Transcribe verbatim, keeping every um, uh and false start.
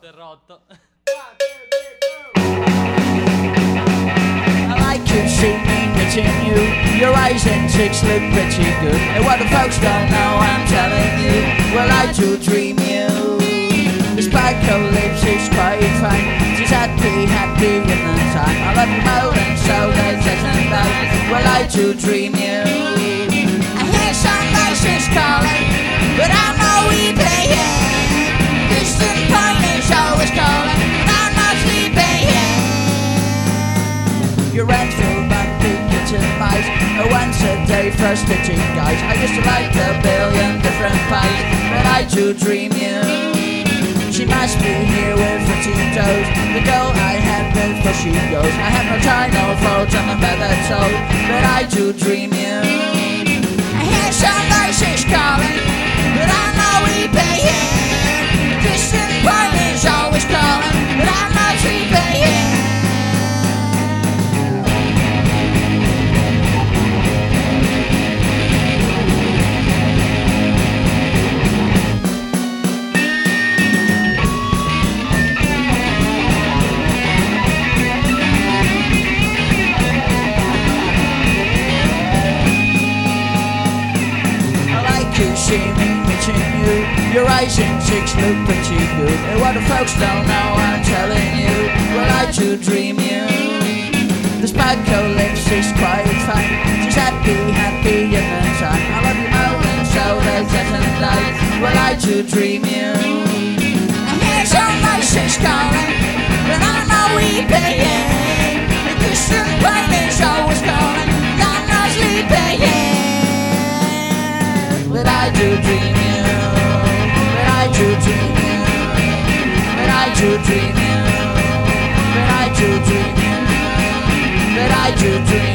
è rotto. I like you, see me meeting you. Your eyes and cheeks look pretty good. And what the folks don't know, I'm telling you. Well, I do dream you. This black girl lives, she's quite fine. She's happy, happy in the time. I love you more than so there's sex and life. Well, I do dream you. I hear some voices calling, but I know we play it. Distant point is always calling, and I'm not sleeping yet. Your rent full back big kitchen mice. A once a day for stitching guys. I used to like a billion different pies, but I do dream you. She must be here with fifteen toes. The girl I had before she goes. I have no time, no fault, I'm a better told, but I do dream you. I hear some voices calling, but I know we pay it. Distant point is always calling, but I'm not sleeping yet. You see me meeting you. Your eyes and cheeks look pretty good. And what the folks don't know, I'm telling you. Well, I do dream you. This bad girl lives, she's quite fine. She's happy, happy in the time. I love you more than so there's death and life. Well, I do dream you. And here's some voices calling, but I know we pay it. The distant pain is always calling, and I'm not sleeping yet. But I do dream you, but I do dream you, but I do dream you, but I do dream you, but I do dream you.